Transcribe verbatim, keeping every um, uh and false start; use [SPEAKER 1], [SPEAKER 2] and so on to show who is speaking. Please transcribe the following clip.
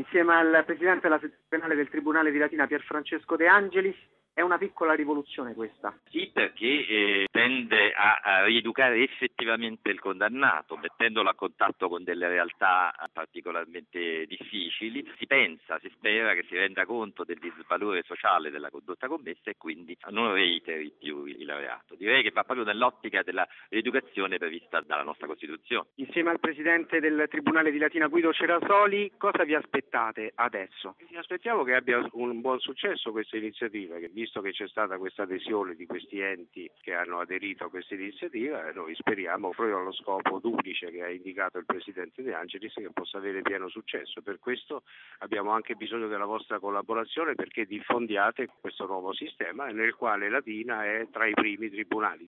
[SPEAKER 1] insieme al Presidente della sezione penale del Tribunale di Latina, Pierfrancesco De Angelis. È una piccola rivoluzione questa.
[SPEAKER 2] Sì, perché eh, tende a, a rieducare effettivamente il condannato, mettendolo a contatto con delle realtà particolarmente difficili. Si pensa, si spera che si renda conto del disvalore sociale della condotta commessa e quindi non reiteri più il reato. Direi che va proprio nell'ottica della rieducazione prevista dalla nostra Costituzione.
[SPEAKER 1] Insieme al Presidente del Tribunale di Latina, Guido Cerasoli, cosa vi aspettate adesso?
[SPEAKER 3] Ci aspettiamo che abbia un buon successo questa iniziativa, che visto che c'è stata questa adesione di questi enti che hanno aderito a questa iniziativa, noi speriamo proprio allo scopo duplice che ha indicato il Presidente De Angelis che possa avere pieno successo. Per questo abbiamo anche bisogno della vostra collaborazione perché diffondiate questo nuovo sistema nel quale Latina è tra i primi tribunali.